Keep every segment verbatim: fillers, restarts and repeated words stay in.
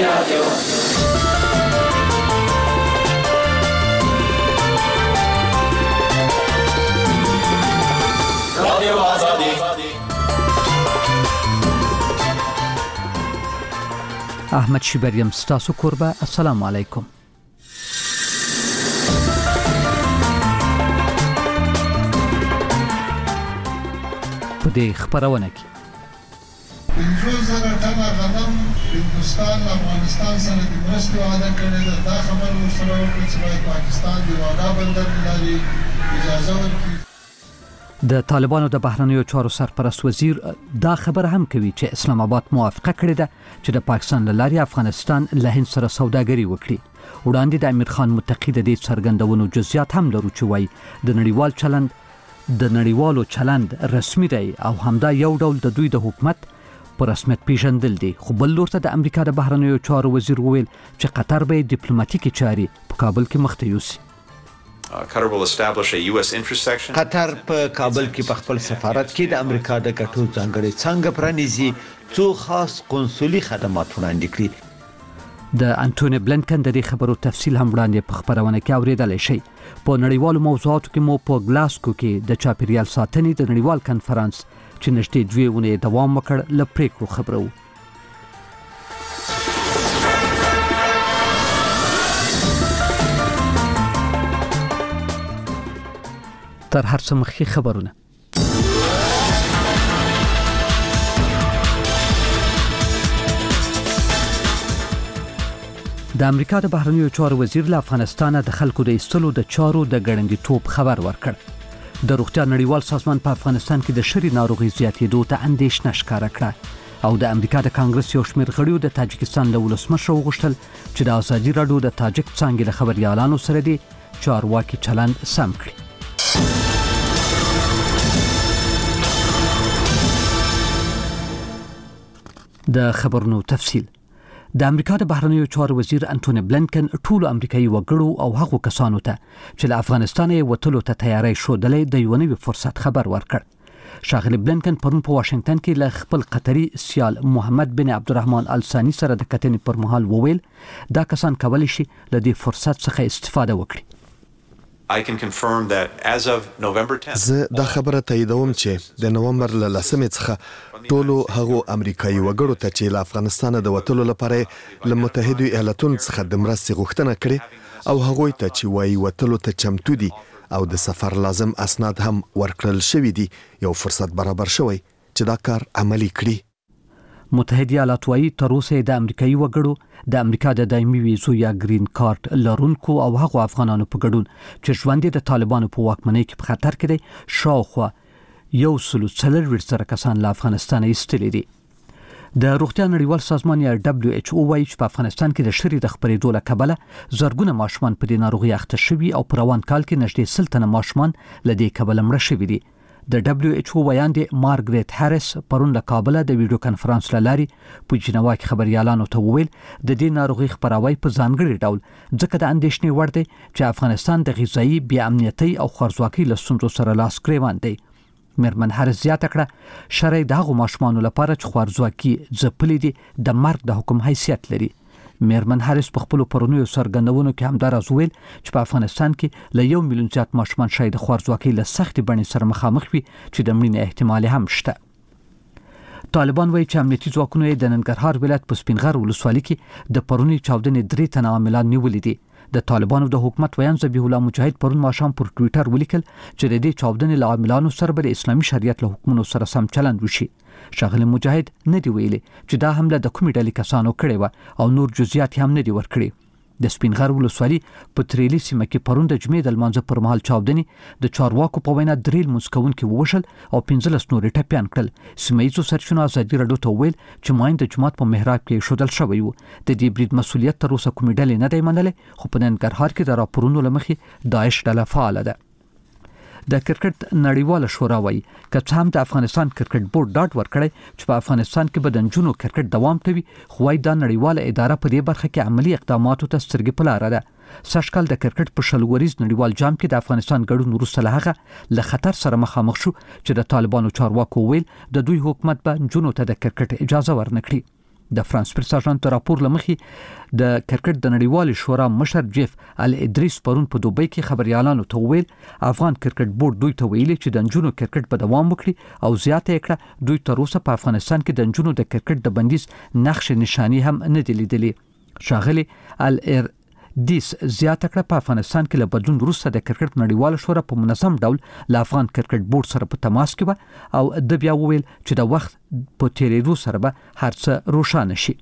رادیو رادیو آزادی. احمد شیبریم ستاسو کوربه. السلام علیکم. په دې خبرونه کې پنځوس زره ټنه غنم هندوستان افغانستان سره د مرستې وعده کړې ده. دا خبر ورسره وکړي چې باید پاکستان د واګا بندر لارې اجازه ورکړي. د طالبانو د بهرنیو چارو سرپرست وزیر دا خبر هم کوي چې اسلام آباد موافقه کړې ده چې د پاکستان له لارې افغانستان له هند سره سوداګري وکړي. وړاندې د امیر خان متقی د دې څرګندونو جزئیات هم لرو چې وایي د نړیوال چلند د نړیوالو چلند رسمي دی او همدا یو ډول د دوی د حکومت په رسمیت پیژندل دي. خو بل لور ته د امریکا د بهرنیو چارو وزیر وویل چې قطر به ډیپلوماټیکي چاري په کابل کې مخته یوسي. Qatar will establish a U S interest section. قطر په کابل کې په خپل سفارت کې د امریکا د ګټو ځانګړي څنګه پرانیزي څو خاص قونسولي خدمات وړاندې کړي. د انټونی بلنکن د دې خبرو تفصیل هم وړاندې په خبرونه کې اوریدل شي. په نړیوالو موضوعاتو کې مو په ګلاسکو کې د چاپیریال ساتنې د نړیوال کنفرانس چې نږدې دوه اونۍ دوام وکړ له پریکړو خبرو. تر هر څه مخکې خبرونه. د امریکا د بهرنیو چارو وزیر له افغانستان د خلکو د ایستلو د چارو د ګړندیتوب خبر ورکړ. د روغتیا نړیوال سازمان په افغانستان کې د شری ناروغي زیاتېدو ته اندېښنه ښکاره کړه او د امریکا د کانګرس یو شمېر غړیو د تاجکستان له ولسمشر وغوښتل چې د ازادي راډیو د تاجک څانګې له خبريالانو سره د چارواکي چلند سم کړي. د خبرونو تفصیل. د امریکا د بهرنیو چارو وزیر انټونی بلنکن ټول امریکایي وګړو او هغو کسانو ته چې له افغانستان یې وتلو ته تیاری شودلې د یو نوي فرصت خبر ورکړ. شاغلی بلنکن پرون په واشنگټن کې له خپل قطري سیال محمد بن عبدالرحمن الثانی سره د کتنې پر مهال وویل دا کسان کولی شي له دې فرصت څخه استفاده وکړي. I can confirm that as of November tenth. زه دا خبره تاییدوم چې د نومبر له لسمې څخه ټولو هغو امریکایي وګړو ته چې له افغانستان د وتلو لپاره له متحده ایالاتونو څخه د مرستې غوښتنه کړې او هغوی ته چې وایي وتلو ته چمتو دي او د سفر لازم اسناد هم ورکړل شوي دي یو فرصت برابر شوی چې دا کار عملی کړي. متحده ایالات وايي تر اوسه د امریکایي وګړو د امریکا د دایمي ویزو یا گرین کارت لرونکو او هغو افغانانو په ګډون چې ژوند د طالبانو په واکمنۍ کې په خطر کې دی شاوخوا یو سلو څلور زره کسان له افغانستان ایستلي دي. د روغتیا نړیوال سازمان یا دبليو ایچ او وايي چې په افغانستان کې د شری د خبرېدو له کبله زرګونه ماشومان په دې ناروغي اخته شوي او په روان کال کې نږدې سل تنه ماشومان له دې کبله مړه شوي دي. د دبليو ایچ او ویان دی مارګریت هاریس پرون له کابل د ویډیو کانفرنس لاري په جنوا کې خبريالانو ته وویل د دې ناروغي خبراوي په ځانګړي ډول ځکه د اندېښنې وړ دی چې افغانستان د غذایی بې امنیتۍ او خرڅواکۍ له ستونزو سره لاس ګریوان دی. میرمن هاریس زیاته کړه شرعي دغه ماشومان لپاره چې خرڅواکي ځپلې دي د مرګ د حکم حیثیت لري. میرمن هاریس په خپل پرونیو سرګندونو کې هم دراز ویل چې په افغانستان کې له یو میلیون زیات ماشومان شاید خرڅواکۍ له سخت بڼې سره مخامخ وي چې د مړینې احتمال هم شته. طالبان وایي چې امنیتي ځواکونو د ننګرهار ولایت په سپینغر ولسوالۍ کې د پرونی چاودنې درې تنه عاملان نیولې دي. د طالبانو د حکومت ویان ذبیح الله مجاهد پرون ماښام پر ټوئیټر ولیکل چې د دې چاودنې له عاملانو سره به د اسلامي شریعت له حکمونو سره سم چلند وشي. شاغلی مجاهد نه دی ویلي چې دا حمله د کومې ډلې کسانو کړې و او نور جزئیات هم نه دی ورکړي. د سپینغر ولسوالۍ په تریلی سیمه کې پرون د جمعې د لمانځه پر مهال چاودنې د چارواکو په وینا درې لمونځ کوونکي ووژل او پنځلس نور ټپیان کړل. سیمه ییزو سرچینو ازادي راډیو ته وویل چې ماین د جماعت په محراب کې شودل شوی و. د دې برید مسؤلیت تر اوسه کومې ډلې نه دی منلې خو په ننګرهار کې د راپورونو له مخې داعش ډله فعاله ده. د کرکټ نړیواله شورا وايي که څه هم د افغانستان کرکټ بورډ ډاډ ورکړی چې په افغانستان کې به د نجونو کرکټ دوام کوي خو وايي دا نړیواله اداره په دې برخه کې عملی اقداماتو ته سترګې په لاره ده. سږکال د کرکټ په شلوریز نړیوال جام کې د افغانستان ګډون وروسته له هغه له خطر سره مخامخ شو چې د طالبانو چارواکو ویل د دوی حکومت به نجونو ته د کرکټ اجازه ورنکړي. د فرانس پریس اژانس راپور لمخې د کرکټ د نړیوال شورا مشر جیف ال ادریس پرون په دوبۍ کې خبريالانو ته ویل افغان کرکټ بورډ دوی ته ویلي چې د نجونو کرکټ په دوام وکړي او زیاته کړه دوی تر اوسه په افغانستان کې د نجونو د کرکټ د بندیز نقش نشانی هم نه دی لیدلی. شاغلي ال دیس زیاته کړه په افغانستان کې له بدلون وروسته د کرکټ نړیوال شورا په منظم ډول له افغان کرکټ بورډ سره په تماس کې و او د بیا وویل چې د وخت په تیریدو سره به هر څه روښانه شي.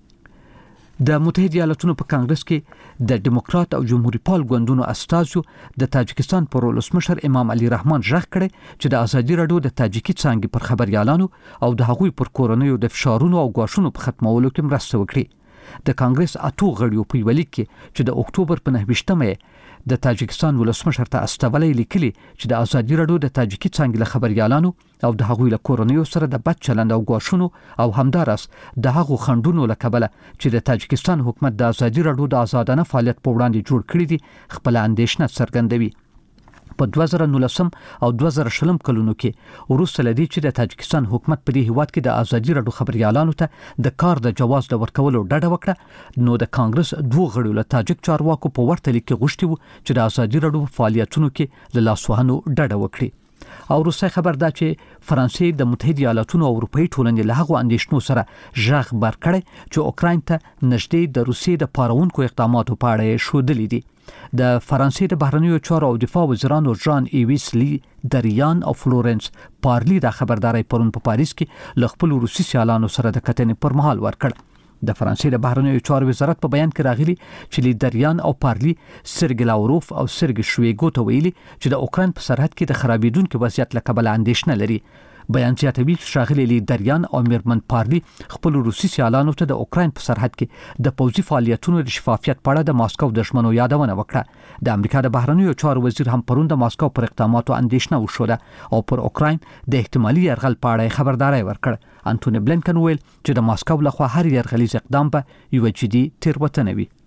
د متحده ایالاتونو په کانګرس کې د دیموکرات او جمهوریت پال ګوندونو استازو د تاجکستان پر ولسمشر امام علي رحمان ژغ کړي چې د ازادي رادیو د تاجیکي څانګې پر خبريالانو او د هغوی پر کورنیو د فشارونو او غواښونو په ختمولو کې مرسته وکړي. د کانګرس اتو غړیو په ویلي کې چې د اکتوبر په نهه د تاجکستان ولسمشر ته استولې لیکلي چې د ازادي رادیو د تاجیکي څانګې له خبريالانو او د هغوی له کورنیو سره د بد چلند او غواښونو او همدارس د هغو خندونو له کبله چې د تاجکستان حکومت د ازادي رادیو د آزادانه فعالیت په وړاندې جوړ کړی دي خپل اندیشنه څرګندوي. په دوه زره نولسم او دوه زره شلم کلونو کې وروسته لدی چې د تاجکستان حکومت په دې هیواد کې د ازادي رادیو خبريالانو ته د کار د جواز د ورکولو ډډه وکړه نو د کانګرس دوه غړو له تاجک چارواکو په ورته لیک کې غوښتي وو چې د ازادي رادیو فعالیتونو کې له لاسوهنو ډډه وکړي. او روسي خبر دا چې فرانسې د متحده ایالاتونو او اروپאי ټولنې له هغو اندیشنو سره ژغ بر کړي چې اوکراین ته نږدې د روسي د پارونکو اقداماتو په اړه شودلې دي. د فرانسې د بهرنیو چارو او دفاع وزیرانو جان ایویس لی دریان او فلورنس پارلی دا خبرداري پرون په پاریس کې ل خپل روسي سیالانو سره د کتنې پر مهال ورکړ. د فرانسې د بهرنیو چارو وزارت په بیان کې راغلي چې لیدریان او پارلی سرګ لاوروف او سرګ شویګو ته ویلي چې د اوکراین په سرحد کې د خرابېدونکو وضعیت لکبل اندیشنه لري. بیان زیاتوي چې شاغلي لیدریان او میرمن پارلی خپل روسي سیالانو ته د اوکراین په سرحد کې د پوځي فعالیتونو د شفافیت په اړه د ماسکو دښمنو یادونه وکړه. د امریکا د بهرنیو چارو وزیر هم پرون د ماسکو پر اقداماتو اندیشنه وشوده او پر اوکراین د احتمالي يرغل په اړه خبرداري ورکړه. انټونی بلینکن ویل چې د ماسکو لخوا هر يرغلي اقدام به یو جدي تیروتنه وي.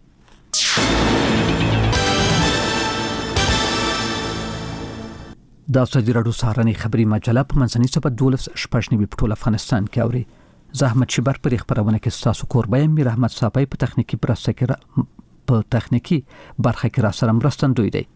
د ازادي رادیو سهارنۍ خبري مجله په منځني سبت دولس شپږنیوي په ټول افغانستان کې اوري. زحمت شبر پر خبرونه کې تاسو کوربه مې رحمت صاحب په تخنیکی برخه کې په تخنیکی برخه کې را سره مرستندوی دی.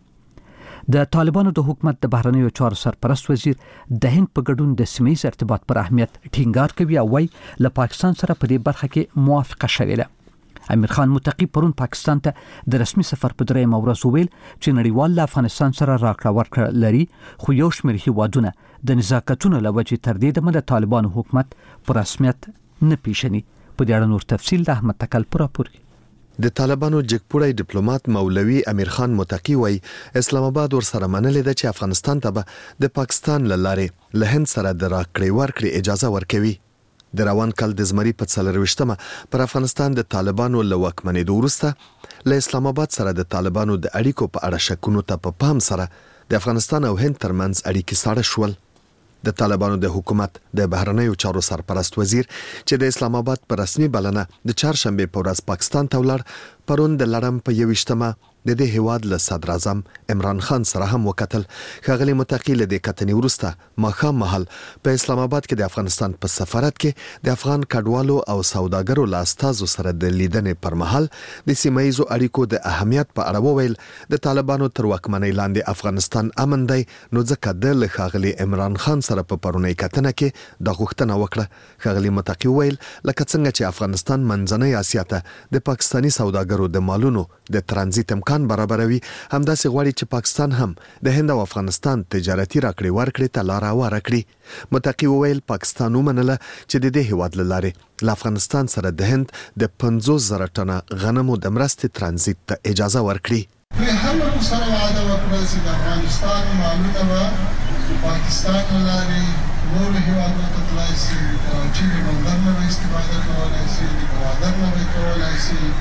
د طالبانو د حکومت د بهرنیو چارو سرپرست وزیر د هند په ګډون د سیمې ارتباط پر اهمیت ټینګار کوي او وايي له پاکستان سره په دې برخه کې موافقه شوې ده. امیر خان متقی پرون پاکستان ته د رسمي سفر په درېیم ورځ ویل چې نړیوال له افغانستان سره راکړه ورکړه لري خو یو شمېر هیوادونه د نزاکتونو له وجې تر دې دمه د طالبانو حکومت پر رسمیت نه پیژني. په دې اړه نور تفصیل د احمد تکل پر راپور. د طالبانو جګپوړی ډیپلوماټ مولوي امیر خان متقی وای اسلام آباد ور سره منلې ده چې افغانستان ته به د پاکستان لاره له هند سره د راکړې ورکړې اجازه ورکوي. د روان کال د زمري په څلرويشتمه پر افغانستان د طالبانو له واکمنېدو وروسته له اسلام آباد سره د طالبانو د اړیکو په اړه شکونو ته په پام سره د افغانستان او هند ترمنځ اړیکې ساړه شول. د طالبانو د حکومت د بهرنیو چارو سرپرست وزیر چې د اسلام آباد په رسمي بلنه د چهارشنبه په ورځ پاکستان ته ولاړ پرون د لړم په یويشتمه د دې هیواد له صدر اعظم عمران خان سره هم وکتل. خغلی متقی له دې کتنې وروسته ماخام محل په اسلام آباد کې د افغانستان په سفارت کې د افغان کډوالو او سوداګرو له استازو سره د لیدنې پر مهال د سیمایي اړیکو د اهمیت په اړه وویل. د طالبانو تر واکمنۍ لاندې افغانستان امن دی نو ځکه د خغلی عمران خان سره په پرونی کتنه کې د غوښتنه وکړه. خغلی متقی ویل لکه څنګه چې افغانستان منځنۍ اسیا ته د پاکستانی سوداګرو د مالونو د ترانزیت امکان برابروي همداسې غواړي چې پاکستان هم د هند او افغانستان تجارتي راکړې ورکړې ته لار هواره کړي. متقی ویل پاکستان ومنله چې د دې هیواد له لارې له افغانستان سره د هند د پنځوس زره ټنه غنمو د مرستې ترانزیت ته اجازه ورکړي. دوی هم سره وعده وکړه چې د افغانستان مالونه به پاکستان له لارې نور هیوادونو ته تللی شي، کراچي د بندر نه به استفاده کولی شي، د ګوادر نه به کولی شي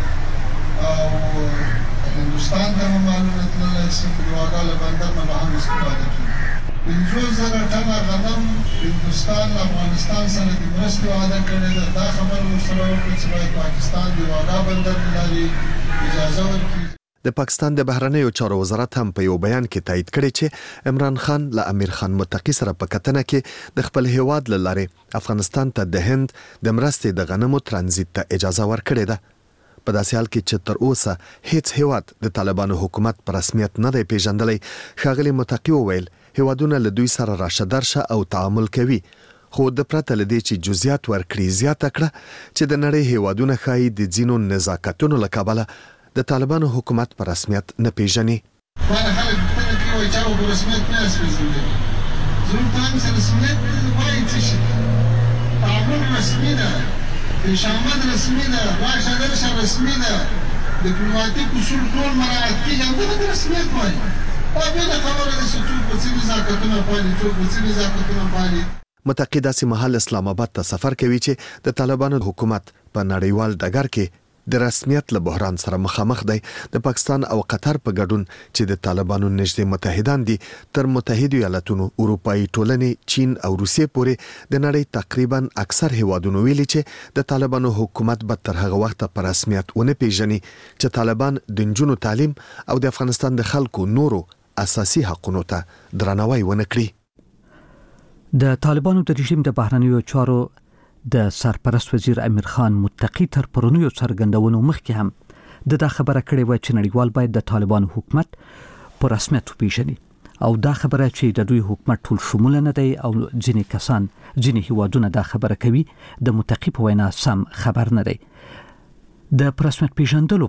او هندوستان ته مالونه تللی شي، د ګوادر له بندر نه به هم استفاده کوي. پنځوس زره ټنه غنم هندوستان له افغانستان سره د مرستې وعده کړې ده. دا خبره ورسره وکړه چې باید پاکستان د ګوادر بندر له لارې اجازه ورکړي. د پاکستان د بهرنیو چارو وزارت هم په یو بیان کې تایید کړی چې عمران خان له امیر خان متقی سره په کتنه کې د خپل هیواد له لارې افغانستان ته د هند د مرستې د غنمو ترانزیت ته اجازه ورکړې ده. په داسې حال کې چې تر اوسه هیڅ هیواد د طالبانو حکومت په رسمیت نه دی پیژندلی، ښاغلي متقی وویل هیوادونه له دوی سره راشه درشه او تعامل کوي، خو د پرته له دې چې جزئیات ورکړي زیاته کړه چې د نړۍ هیوادونه ښایي د ځینو نزاکتونو له کبله د طالبانو حکومت په رسمیت نه پیژني. باندې خلک پوښتنه کوي چې هغه په رسمیت نه اساسي زموږ په هم رسمیت وایي څه شي، تعامل رسمي ده، پیشامد رسمي ده، راشه درشه رسمي ده، ډیپلوماټیک اصول ټول مراعات کېږي، هغه د رسمیت وایي. او بله خبره ده چې څوک په څه نزاکتونه پالي، څوک په څه نزاکتونه پالي. متقی داسې مهال اسلام آباد ته سفر کوي چې د طالبانو حکومت په نړیوال ډګر کې د رسمیت له بحران سره مخامخ دی. د پاکستان او قطر په ګډون چې د طالبانو نږدې متحدان دي، تر متحده ایالاتونو، اروپایي ټولنې، چین او روسیې پورې د نړۍ تقریبا اکثر هیوادونو ویلي چې د طالبانو حکومت به تر هغه وخت په رسمیت ونه پیژني چې طالبان د نجونو تعلیم او د افغانستان د خلکو نورو اساسي حقوقو ته درناوی ونه کړي. د طالبانو د رژیم د بهرنیو چارو د سرپرست وزیر امیر خان متقی تر پرونیو څرګندونو مخکې هم د دا خبره کړې و چې نړیوال باید د طالبانو حکومت په رسمیت وپیژني، او دا خبره چې د دوی حکومت ټول شمول نه دی او ځینې کسان ځینې هیوادونه دا خبره کوي د متقی په وینا سم خبر نه دی. د رسمیت پیژندلو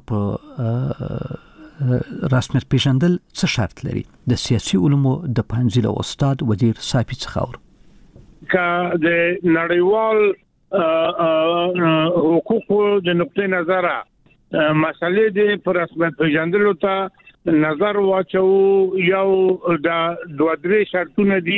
په رسمیت پیژندل څه شرط لري؟ د سیاسي علومو د پوهنځي له استاد وزیر صافي څخه اور که د نړیوال حقوقو د نقطې نظره مسلې د پر رسمیت پیژندلو ته نظر واچو، یو د دوه درې شرطونه دي.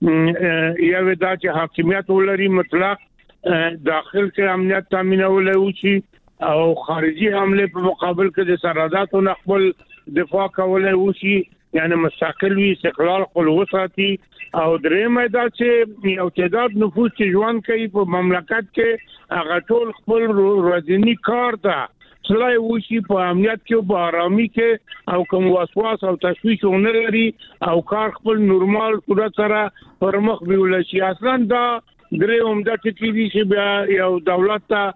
یو دا چې حاکمیت ولري مطلق، داخل کې امنیت تامینول وشي او خارجي حمله په مقابل کې د سرحداتو نه خپل دفاع کولای وشي، یعنی مستقل وي، استقلال خپل وساتي. او درېمه دا چې یو تعداد نفوس چې ژوند کوي په مملکت کې هغه ټول خپل ورځنی کار ته سلای وشي په امنیت کې او په آرامي کې، او کوم وسواس او تشویش ونه لري او کار خپل نورمال صورت سره پر مخ بیول شي. اصلا دا درې عمده ټکي دي چې بیا یو دولت ته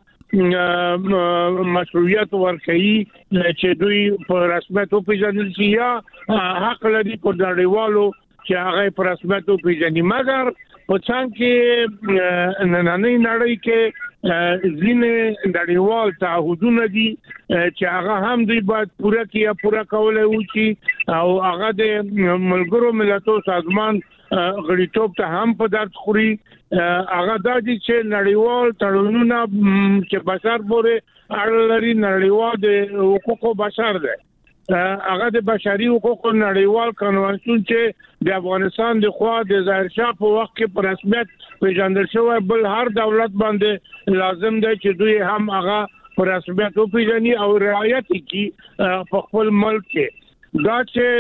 مشروعیت ورکړي چې دوی په رسمیت وپیژندل شي یا حق لري په نړیوالو چې هغه په رسمیت وپیژني. مګر په څنګه کې نننۍ نړۍ کې ځینې نړیوال تعهدونه دي چې هغه هم دوی باید پوره کړي، پوره کولای وشي، او هغه د ملګرو ملتونو سازمان غړیتوب ته هم په درد خوري. هغه د دې چې نړیوال تړونونه چې بشر پورې اړه لري، نړیوال د حقوقو بشر دی، هغه د بشري حقوقو نړیوال قانون چې د افغانستان د خوا د ظاهر شاه په وخت کې په رسمیت پیژندل شوی، بل هر دولت باندې لازم دی چې دوی هم هغه په رسمیت وپیژني او رعایت کړي په خپل ملک کې. دا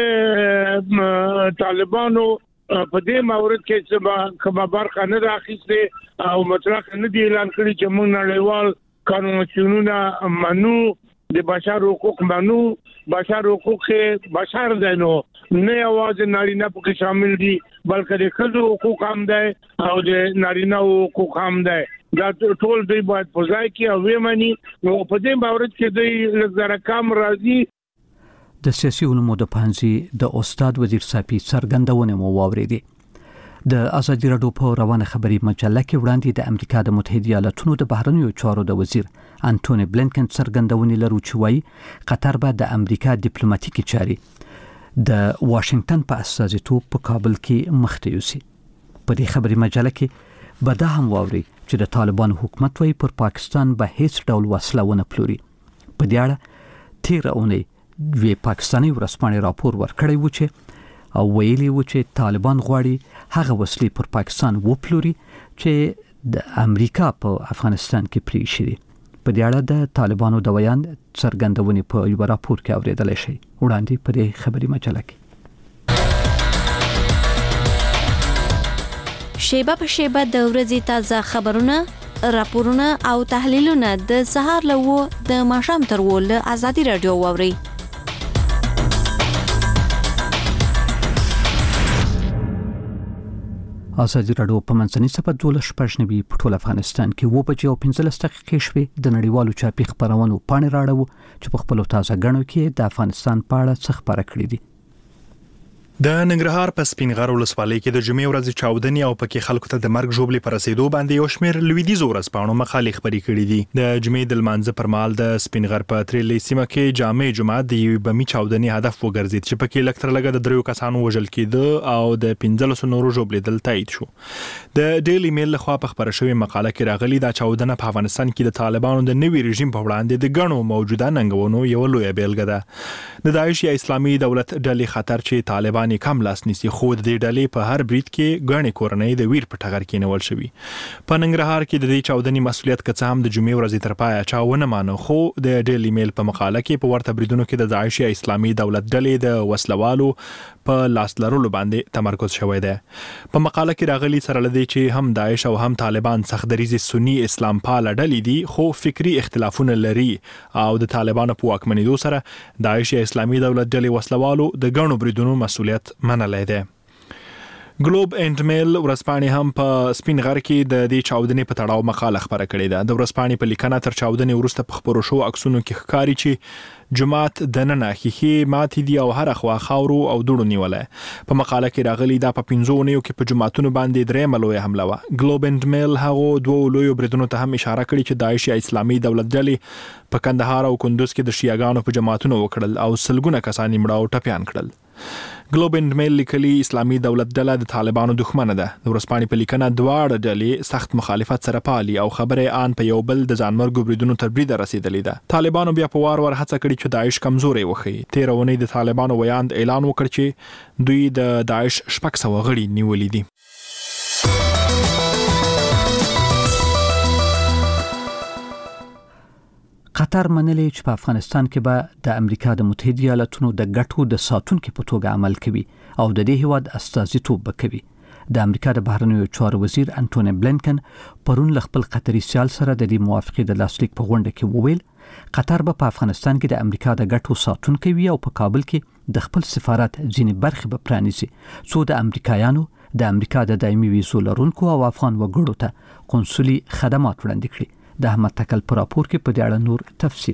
چې طالبانو په دې مورد کې چې کومه برخه نه راخیسته او مطلق نه دی اعلان کړی چې موږ نړیوال قانونونه منو، د بشر حقوق منو. بشر حقوق بشر دی، نو نه یوازې نارینه پکې شامل دي بلکې د ښځو حقوق هم دی او د نارینه حقوق هم دی. دا ټول دوی باید په ځای کې او ومني. نو په دې مورد کې دوی لږ کم راځي. د سیاسي علومو د پوهنځي د استاد وزیر صافي څرګندونه مو واورېدې. د ازادي راډیو په روانه خبري مجله کې وړاندې د امریکا د متحده ایالاتونو د بهرنیو چارو د وزیر انټونی بلینکن څرګندونې لرو چې وایي قطر به د امریکا ډیپلوماټیکي چاري د واشنگټن په استازیتوب په کابل کې مخته یوسي. په دې خبري مجله کې به دا هم واوري چې د طالبانو حکومت وايي پر پاکستان به هیڅ ډول وسله ونه پلوري. په دې اړه تیر اونۍ وی پاکستاني ورسپانې راپور ورکړی و چې او ویلي و چې طالبان غواړي هغه وسلې پر پاکستان وپلوري چې د امریکا په افغانستان کې پرې شي. په دې اړه د طالبانو د بیان څرګندونې په یو راپور کې اوریدل شي. وړاندې په دې خبري مجله کې شیبه په شیبه د ورځې تازه خبرونه، راپورونه او تحلیلونه د سهار له و د ماښام تر و له ازادي راډیو واوري. ازادي راډیو په منځني سپه دولس پښنوي په ټول افغانستان کې و بجې او پنځلس دقیقې شوې د نړیوالو چاپی خبرونو پاڼې راړو چې په خپل تازه غنو کې د افغانستان په اړه څه خبره کړې دي. د ننګرهار په سپینغر ولسوالۍ کې د جمعې ورځې چاودنې او پکې خلکو ته د مرګ ژوبلې پر رسیدو باندې یو شمېر لویدیځ ورځپاڼو مقالې خبرې کړې دي. د جمعې د لمانځه پر مهال د سپینغر په تریلې سیمه کې جامع جماعت د یوې بمي چاودنې هدف وګرځید چې پکې لکتر لګه د دریو کسانو وژل کېده او د پنځلس نورو ژوبلېدل تایید شو. د ډیلی میل لخوا په خبره شوې مقاله کې راغلي دا چاودنه په افغانستان کې د طالبانو د نوي رژیم په وړاندې د غنو موجوده ننګونو یو لوی بیلګه ده. د داعش یا اسلامي دولت ډلې خطر چې طالبان کم لاس نیسي خو د دې ډلې په هر برید کې غاڼې کورنۍ د ویر په ټغر کې نیول شوی. په ننګرهار کې د دې چاودنې مسولیت کڅ هم د جمعې ورځې تر پایه چاونه مانو خو د ډیلی میل په مقاله کې په ورته بریدونو کې د داعش یا اسلامي دولت ډلې د وسلوالو په لاس لرلو باندې تمرکز شوی دی. په مقاله کې راغلي سره لدی چې هم داعش او هم طالبان سختدریزي سنی اسلام پال ډلې دي خو فکری اختلافونه لري او د طالبانو په واکمنېدو سره داعش یا اسلامي دولت ډلې وسلوالو د غنو بریدونو مسولیت منلای دی. ګلوب اینډ میل ورځپاڼې هم په سپین غر کې د دې چاودنې په تړاو مقاله خبره کړې ده. د ورځپاڼې په لیکنه تر چاودنې وروسته په خبرو شو عکسونو کې ښکاري چې جماعت د ننه ښیښې ماتې دي او هر خوا خاورو او دوړو نیولای. په مقاله کې راغلي دا په پنځو اونیو کې په جماعتونو باندې درېیمه لویه حمله وه. ګلوب اینډ میل هغو دوو لویو بریدونو ته هم اشاره کړې چې داعش یا اسلامي دولت ډلې په کندهار او کندوز کې د شیعاګانو په جماعتونو وکړل او سلګونه کسان یې مړه او ټپیان کړل. ګلوب اینډ میل لیکلي اسلامي دولت ډله د طالبانو دښمنه ده. د ورځپاڼې په لیکنه دواړه ډلې سخت مخالفت سره پالي او خبره آن په یو بل د ځانمرګو بریدونو تر بریده رسیدلې ده. طالبانو بیا په وار ور هڅه کړې چې داعش کمزوري وښيي. تېره اونۍ د طالبانو ویاند اعلان وکړ چې دوی د داعش شپږ سوه غړي نیولي دي. قطر منلې چې په افغانستان کې به د امریکا د متحده ایالاتونو د ګټو د ساتونکو په توګه عمل کوي او د دې هیواد استازیتوب وکوي. د امریکا د بهرنیو چارو وزیر انټونی بلینکن پرون ل خپل قطري سیال سره د دې موافقې د لاسلیک په غونډه کې وویل قطر به په افغانستان کې د امریکا د ګټو ساتونکو وي او په کابل کې د خپل سفارت ځینې برخې به پرانیزي څو د امریکایانو د امریکا د دایمي ویزو لرونکو او افغان وګړو ته قونسلي خدمات وړاندې کړي. د احمد تکل پر راپور کې په دې اړه نور تفصیل.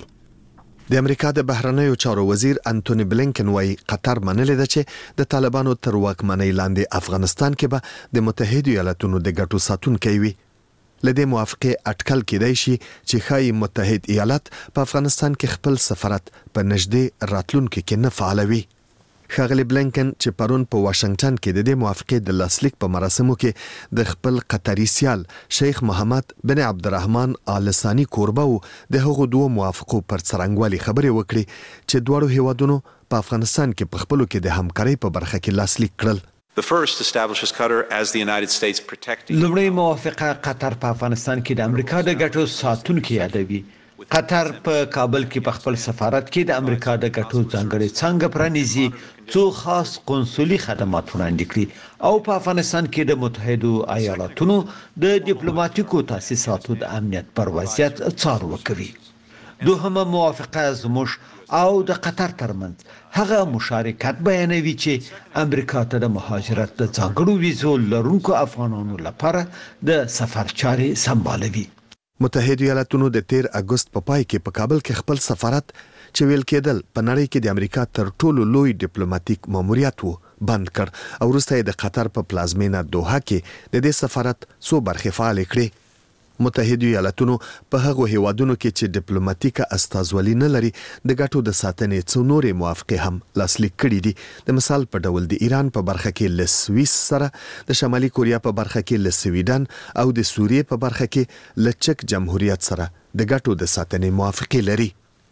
د امریکا د بهرنیو چارو وزیر انټونی بلینکن وايي قطر منلې ده چې د طالبانو تر واکمنۍ لاندې افغانستان کې به د متحده ایالاتونو د ګټو ساتونکي وي. لدې موافقه اټکل کېدای شي چې خای متحده ایالات په افغانستان کې خپل سفارت په نږدې راتلونکو کې نه فعالوي. ښاغلی بلینکن چې پرون په واشنگټن کې د دې موافقې د لاسلیک په مراسمو کې د خپل قطري سیال شیخ محمد بن عبدالرحمن آل ثانی کوربه او د هغو دوه موافقو پر څرنګوالي خبرې وکړي چې دواړو هیوادونو په افغانستان کې په خپلو کې د همکارۍ په برخه کې لاسلیک کړل. The first establishes Qatar as the United States protecting. لومړی موافقه قطر په افغانستان کې د امریکا د ګټو ساتونکي یادوي. قطر په کابل کې په خپل سفارت کې د امریکا د ګټو ځانګړي څنګه پرانیزي څو خاص قونسلي خدمات وړاندې کړي او په افغانستان کې د متحده ایالاتونو د ډیپلوماټیکو تاسیساتو د امنیت پر وضعیت څارنه کوي. دوهمه موافقه زموږ او د قطر ترمنځ هغه مشارکت بیانوي چې امریکا ته د مهاجرت د ځانګړو ویزو لرونکو افغانانو لپاره د سفر چارې سمبالوي. متحده ایالاتونو د تیر اگست په پای کې په کابل کې خپل سفارت چې ویل کېدل په نړۍ کې د امریکا تر ټولو لوی ډیپلوماټیک ماموریت وو بند کړ او وروسته د قطر په پلازمینه دوحه کې د دې سفارت څو برخې فعال کړې. متحده ایالاتونو په هغو هیوادونو کې چې ډیپلوماټیکه استازولي نه لري د ګټو د ساتنې څو نورې موافقې هم لاسلیک کړي دي. د مثال په ډول د ایران په برخه کې له سویس سره، د شمالي کوریا په برخه کې له سویډن او د سوریې په برخه کې له چک جمهوریت سره د ګټو د ساتنې موافقې لري.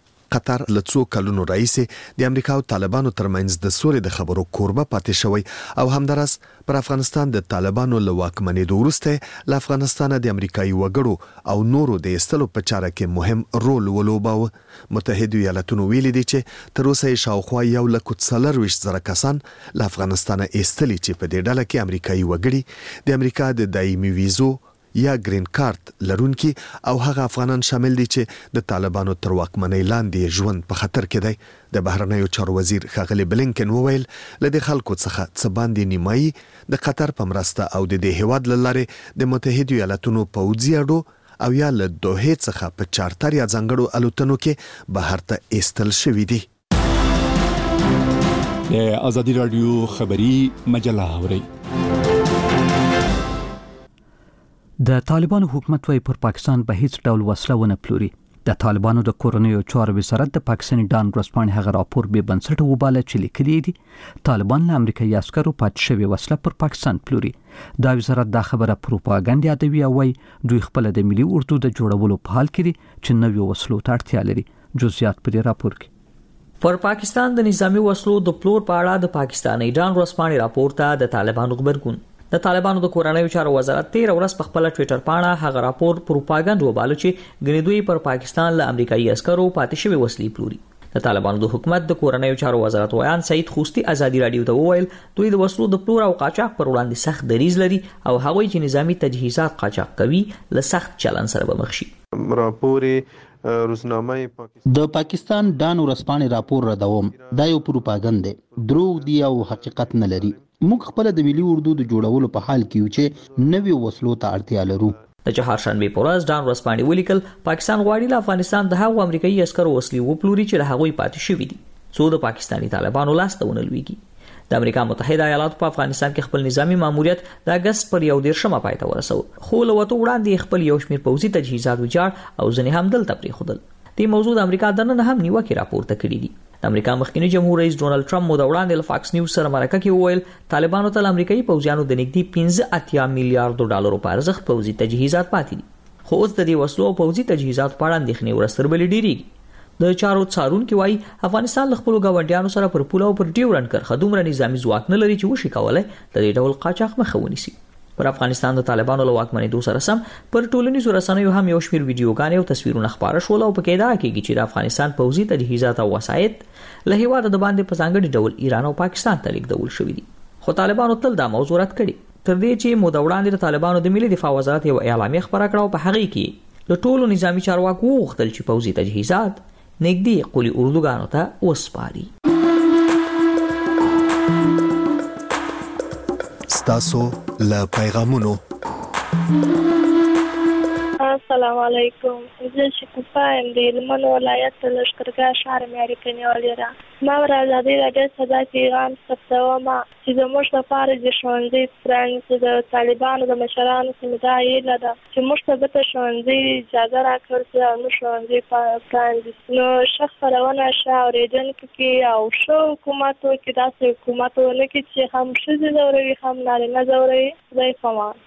قطر له څو کلونو راهیسې د امریکا او طالبانو ترمنځ د سولې د خبرو کوربه پاتې شوی او همدارس پر افغانستان د طالبانو له واکمنېدو وروسته له افغانستان د امریکایي وګړو او نورو د ایستلو په چاره کې مهم رول ولوباوه. متحده ایالاتونو ویلي دي چې تر اوسه شاوخوا یو لک څلرویشت زره کسان له افغانستان ایستلي چې په دې ډله کې امریکایي وګړي د امریکا د دایمي ویزو یا گرین کارت لرونکي او هغه افغانان شامل دي چې د طالبانو تر واکمنۍ لاندې ژوند په خطر کې دی. د بهرنیو چارو وزیر ښاغلي بلینکن وویل له دې خلکو څخه څه باندې نیمایي د قطر په مرسته او د دې هیواد له لارې د متحدو ایالاتونو پوځي اډو او یا له دوحې څخه په چارتر یا ځانګړو الوتنو کې بهر ته ایستل شوي دي. د ازادي رادیو خبری مجله اوري. د طالبانو حکومت وايي پر پاکستان به هیڅ ډول وسله ونه پلوري. د طالبانو د کورنیو چارو وزارت د پاکستاني ډان ورځپاڼې هغه راپور به بنسټ وباله چې لیکلي دي طالبان له امریکایي عسکرو پاتې شوی وسله پر پاکستان پلوري. دا وزارت دا خبره پروپاګاندا یادوي او وايي دوی خپل د ملي اردو د جوړولو په حال کې دي چې نوې وسلو ته اړتیا لري. جزئیات په راپور کې. پر پاکستان د نظامی وسلو د پلور په اړه د پاکستاني ډان ورځپاڼې راپور ته د طالبانو خبرګون. د طالبانو د کورنیو چارو وزارت تیر ورځ په خپل ټوئیټر باندې هغه راپور پروپاګاندا وباله چې غنی دوی پر پاکستان له امریکایي عسکرو پاتې شوی وسلې پلوري. د طالبانو د حکومت د کورنیو چارو وزارت ویان سعید خوستی ازادي رادیو ته وویل دوی د وسلو د پلور او قاچاق پر وړاندې سخت دریځ لري او هغوی چې نظامی تجهیزات قاچاق کوي له سخت چلن سره به مخ شي. راپور روزنامه د پاکستان ډان ورځپاڼې راپور ردوم دا یو پروپاګاندا دی دروغ دی او حقیقت نه لري. موږ خپل د ملي اردو د جوړولو په حال کې یو چې نوې وسلو ته اړتیا لرو. د چهارشنبه په ورځ ډان ورځپاڼې ولیکل پاکستان غواړي له افغانستان د هغو امریکایي عسکرو وسلې وپلوري چې له هغوی پاتې شوي دي څو د پاکستاني طالبانو لاس ته ونه لویږي. د امریکا متحده ایالاتو په افغانستان کې خپل نظامی ماموریت د اگست پر یو دیرشمه پای ته ورسو خو له وته وړاندې خپل یو شمېر پوځي تجهیزات وجاړ او ځنې هم دلته پرېښودل. دې موضوع د امریکا دننه هم نیوکه راپورته کړې دي. د امریکا مخکنی جمهور رئیس ډونالد ټرمپ مو د وړاندې له فاکس نیوز سره مرکه کې وویل طالبانو ته امریکایي پوځیانو د نږدې پنځه اتیا میلیارډ ډالرو په ارزښت پوځي تجهیزات پاتې دي خو اوس د دې وسلو او پوځي تجهیزات په اړه اندېښنې ورستربلې ډېریږي. د چارو څارونکو وايي افغانستان له خپل ګاونډیانو سره پر پوله او پر ډیورنډ کرښه دومره نظامی ځواک نه لري چې وشي کولای د دې ډول قاچاق مخه ونیسي. پر افغانستان د طالبانو له واکمنېدو سره سم پر ټولنیزو رسنیو هم یو شمېر ویډیوګانې او تصویرونه خپاره شول او پکې ادعا کېږي چې د افغانستان پوځي تجهیزات او وسایط له هیواد د باندې په ځانګړي ډول ایران او پاکستان ته لیږدول شوي دي. خو طالبانو تل دا موضوع رد کړې تر دې چې مو د وړاندې د طالبانو د ملي دفاع وزارت یو اعلامیه خپاره کړه او په هغې کې د ټولو نظامی چارواکو وغوښتل چې پوځي تجهیزات نږدې قولي اردوګانو ته وسپاري. ستاسو له پیغامونو. السلام علیکم. زه شکوفا یم د هلمند ولایت د لښکرګاه ښار معیاري کنیوالې را. ما ور ازادي راډیو صدا پیغام ثبتومه چې زموږ لپاره د ښوونځي پرانیستل د طالبانو د مشرانو څخه دا هیله ده چې موږ ته به ښوونځي اجازه راکړل شي او موږ ښوونځي پرانیستو. نو ښه خپرونه ښه اورېدونکو کې او ښه حکومت کې داسې حکومت ونه کړي چې هم ښځې ځوروي هم نارینه ځوروي. خدای پامان.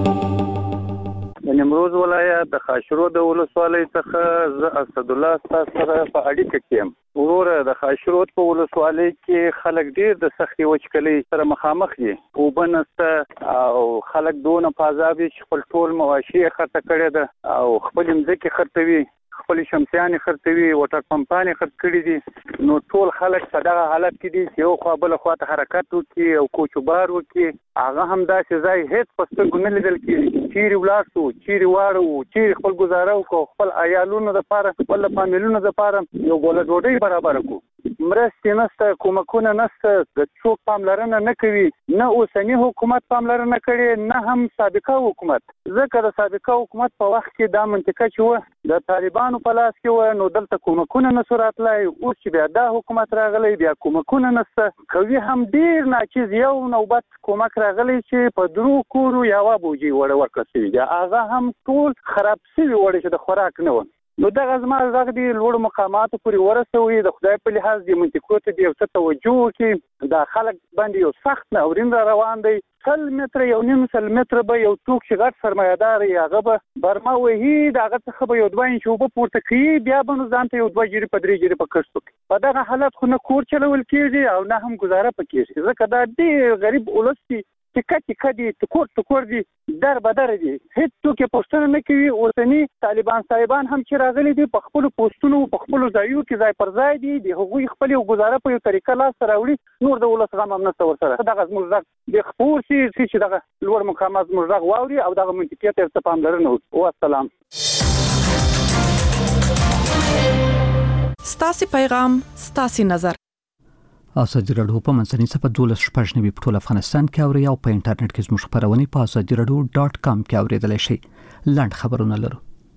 د نیمروز ولایت د خاشرود ولسوالۍ څخه زه اسد الله تاسو سره په اړیکه کې یم. وروره د خاشرود په ولسوالۍ کې خلک ډیر د سختي وچکلۍ سره مخامخ دي. اوبه نشته او خلک دونه په عذاب چې خپل ټول مواشي خرڅ کړي ده او خپل مځکې خرڅوي خپل شمسيانې خرڅوي وټر پمپانې خرڅ کړي دي. نو ټول خلک په دغه حالت کې دي چې یو خوا بل خوا ته حرکت وکړي او کوچوبار وکړي. هغه هم داسې ځای هیڅ په سترګو نه لیدل کېږي. چیرې ولاړ شو چیرې واړو چیرې خپل ګزاره وکړو خپل عیالونو دپاره خپل فامیلونو دپاره یو ګوله ډوډۍ برابره کړو. مرستې نشته کومکونه نشته د څوک پاملرنه نه کوي نه اوسني حکومت پاملرنه کړي نه هم سابقه حکومت. ځکه د سابقه حکومت په وخت کې دا منطقه چې وه د طالبانو په لاس کې وه نو دلته کومکونه نشو راتلی. اوس چې بیا دا حکومت راغلی بیا کومکونه نشته. کوي هم ډېر ناچیز یو نوبت کومک راغلی چې په درو کورو یوه بوجۍ وړه ورکړل شوي دي. هغه هم ټول خراب شوي وړې چې د خوراک نه وه. نو دغه زما غږ دی لوړو مقاماتو پورې ورسوي د خدای په لحاظ دې منطقو ته دې یو څه توجه وکړي. دا خلک باندې یو سخت ناورین را روان دی. سل متره یو نیم سل متره به یو څوک چې غټ سرمایه‌دار وي هغه به برما وهي د هغه څخه به یو دوه انچه اوبه پورته کوي بیا به نو ځان ته یو دوه جرې په درې جرې په کښت وکړي. په دغه حالت خو نه کور چلول کېږي او نه هم ګزاره په کېږي. ځکه دا ډېر غریب ولس دي چې کټي کدي ټکور ټکور دي در بدر دي هیڅ څوک پوښتنه نه کوي ورتنی طالبان صاحبان هم چې راغلي دي په خپل پوسټونو په خپل ځایو کې ځای پر ځای دي د هغوی خپل گزاره په یو طریقه لاس راوړي نور د ولس غم هم نه څور سره دغه زموږ د خپور سي چې دغه لوړ مقامات زموږ واوري او دغه منطقيت ته پاملرنه وکړي والسلام. ستاسي پیغام ستاسي نظر ازادي رادیو په منځني صفحه دولس شپږ نوي په ټول افغانستان کې اوري او په انټرنیټ کې زموږ خبرونه په ازادي رادیو ډاٹ کام کې اوریدل شي. لاند خبرونه لرو.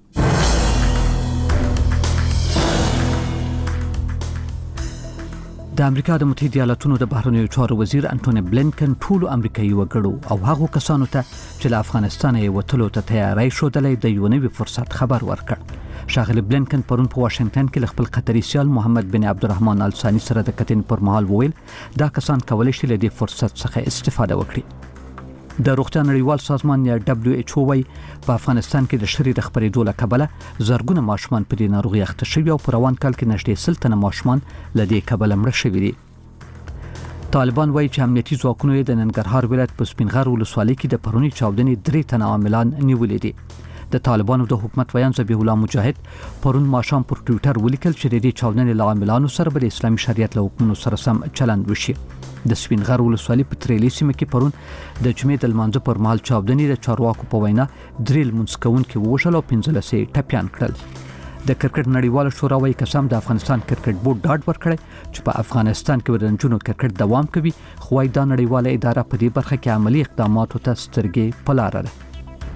د امریکا د متحده ایالاتونو د بهرنیو چارو وزیر انټونی بلینکن ټول امریکایي وګړو او هغو کسانو ته چې له افغانستان یې وتلو ته تیاری شودلې د یو نوي فرصت خبر ورکړ. شاغلی بلینکن پرون په واشنگټن کې خپل قطري سیال محمد بن عبدالرحمن ال ثاني سره د کتنې پر مهال وویل دا کسان کولای شي له دې فرصت څخه استفاده وکړي. د روغتیا نړیوال سازمان یا دبليو ایچ او وايي په افغانستان کې د شری د خبرېدو له کبله زرګونه ماشومان په دې ناروغي اخته شوي او په روان کال کې نږدې سل تنه ماشومان له دې کبله مړه شوي دي. طالبان وايي چې امنیتي ځواکونو د ننګرهار ولایت په سپینغر ولسوالۍ کې د پرونی چاودنې درې تنه عاملان نیولې دي. د طالبانو د حکومت ویان ذبیح الله مجاهد پرون ماشام پر ټوئیټر ولیکل چې د دې چاودنې له عاملانو سره به د اسلامي شریعت له حکمونو سره سم چلند وشي. د سپینغر ولسوالۍ په تریلی سیمه کې پرون د جمعې د لمانځه پر مهال چاودنې د چارواکو په وینا درې لمونځ کوونکي ووژل او پنځلس یې ټپیان کړل. د کرکټ نړیواله شورا وايي قسم د افغانستان کرکټ بورډ ډاډ ورکړي چې په افغانستان کې د نجونو کرکټ دوام کوي خو وايي دا نړیواله اداره په دې برخه کې عملی اقداماتو ته سترګې په لاره ده.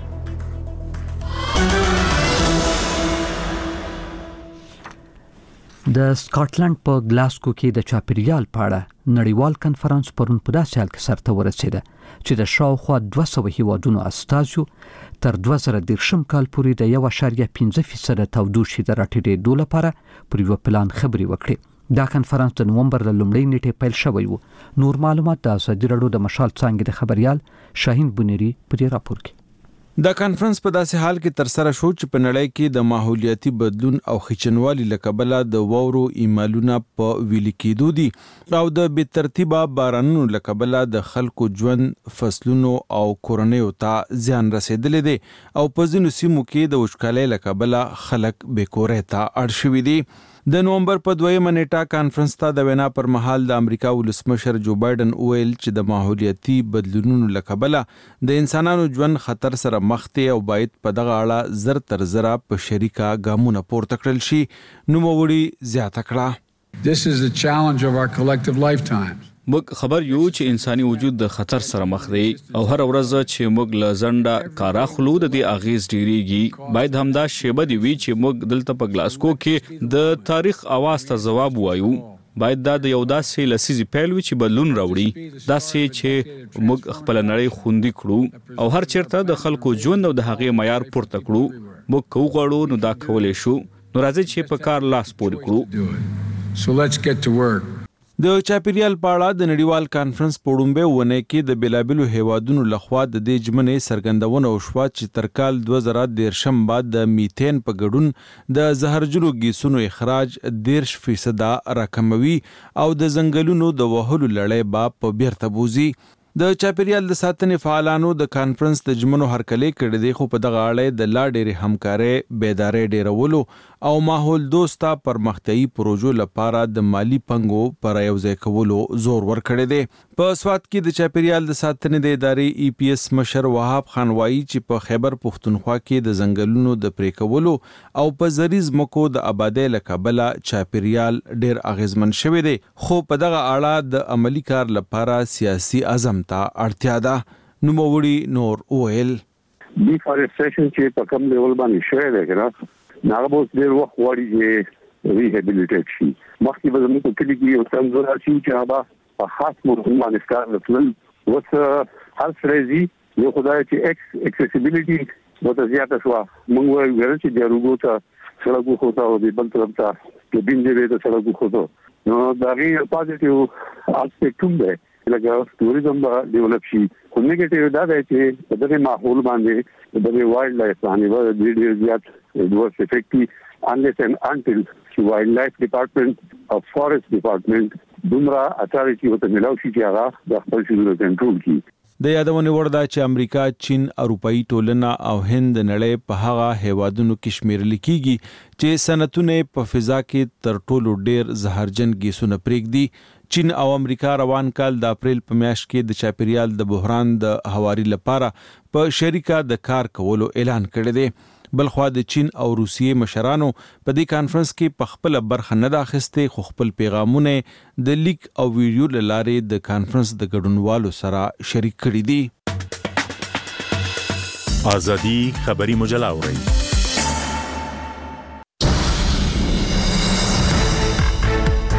د سکاټلند په ګلاسکو کې د چاپیریال په اړه نړیوال کنفرانس پرون په داسې حال کې سرته ورسېده چې د شاوخوا دوه سوه هیوادونو استازو تر دوه زره دېرشم کال پورې د یو اعشاریه پنځه فیصده تودوخې د راټیټېدو لپاره پر یو پلان خبرې وکړې. دا کنفرانس د نومبر له لومړۍ نیټې پیل شوی و. نور معلومات د ازادي رادیو د مشال څانګې د خبريال شاهین بنيري په دې راپور کې. دا کانفرنس په داسې حال کې تر سره شو چې په نړۍ کې د ماحولیاتي بدلون او خچنوالي لکبله د وورو ایمالونه په ویل کېدو دي او د بې ترتیبه بارانونو لکبله د خلکو ژوند فصلونو او کورنیو ته زیان رسیدلې دي او په ځینو سیمو کې د وچکالۍ لکبله خلک بې کورې ته اړ شوي دي. د نومبر په دویمه نیټه کانفرنس ته د وینا پر مهال د امریکا ولسمشر جو بایدن ویل چې د ماحولیاتي بدلونونو لکبله د انسانانو ژوند خطر سره مخ دي او باید په دغه اړه زر تر زره په شریکه ګامونه پورته کړل شي. نوموړي زیاته کړه This is the challenge of our collective lifetimes. موږ خبر یو چې انساني وجود د خطر سره مخ دی او هر ورځ چې موږ له زنده کارا خلو د دې اغیز ډیریږي. باید همدا شیبه دی وی چې موږ دلته په ګلاسکو کې د تاریخ اواز ته جواب وایو. باید دا د یو داسې لسیزي پیل وي چې بدلون راوړي، داسې چې موږ خپل نړۍ خوندي کړو او هر چیرته د خلکو ژوند او د هغې معیار پورته کړو. موږ کو غواړو نو دا کولای شو. نو راځي چې په کار لاس پورې کړو. So let's get to work. د چاپیریال په اړه د نړیوال کانفرنس په وړاندې ونه کې د بیلابلو هیوادونو لخوا د دې جمنې سرګندونه وشوه چې تر کال دوه زره دېرشم بعد د میثین په ګډون د زهرجنو ګیسونو اخراج دېرش فیصد راکموي او د ځنګلونو د وهلو لړۍ به په بیرته بوزي. د چاپیریال د ساتنې فعالانو د کانفرنس د جمنو هرکلی کړي دي خو په دغه اړه د لا ډېرې همکارۍ بیدارۍ ډیرولو او ماحول دوسته پرمختیايي پروژو لپاره د مالی پنګو پر یوځای کولو زور ورکړي دي. په سوات کې د چاپیریال د ساتنې د ادارې ای پی ایس مشر وهاب خان وایي چې په خیبر پښتونخوا کې د ځنګلونو د پرې کولو او په زریز مکو د آبادی لکبله چاپیریال ډېر اغیزمن شوی دی خو په دغه اړه د عملی کار لپاره سیاسي عزم ته اړتیا ده. نوموړي نور ویل ډیفارستریشن چې په کوم لیول باندې شوی دی کنه ناغه به ډېر وخت غواړي چې ریهابیلیټیټ شي. مخکې به زموږ په کلي کې یو څنګه راشي چې هغه په خاص موضوع باندې کار وکړل. اوس هر فرضي یو خدای چې ایکس اکسیسیبিলিټي وته زیاته شو. موږ وایو چې د روغو ته سړکو خو ته او د بل طرف ته د بینځري د سړکو خو ته نو دا غي پازیټیو اسپیکټ هم دی لکه ټوریزم به ډیولپ شي. خو نیگیټیو دا دی چې په دغه ماحول باندې د وایلډ لایف باندې به ډېر زیات ډورس افیکټي unless and until چې وایلډ لایف ډپارټمنټ او فارست ډپارټمنټ دومره اتارټي وته ملاوي چې هغه د خپل شغل کنټرول کړي. د یادونې وړ ده چې امریکا، چین، اروپאי ټولنه او هند د نړۍ په هغه هیوادونو کې شمیرل کیږي چې صنعتونه په فضا کې تر ټولو ډیر زهرجن ګیسونه پرېږدي. چین او امریکا روان کال د اپریل په میاشت کې د چاپیریال د بحران د هواري لپاره په شریکه د کار کولو اعلان کړی دی. بلخوا د چین او روسیې مشرانو په دې کانفرنس کې په خپل برخه نه اخیستې، خو خپل پیغامونه د لیک او ویډیو له لارې د کانفرنس د ګډونوالو سره شریک کړي دي. ازادي خبري مجله اوري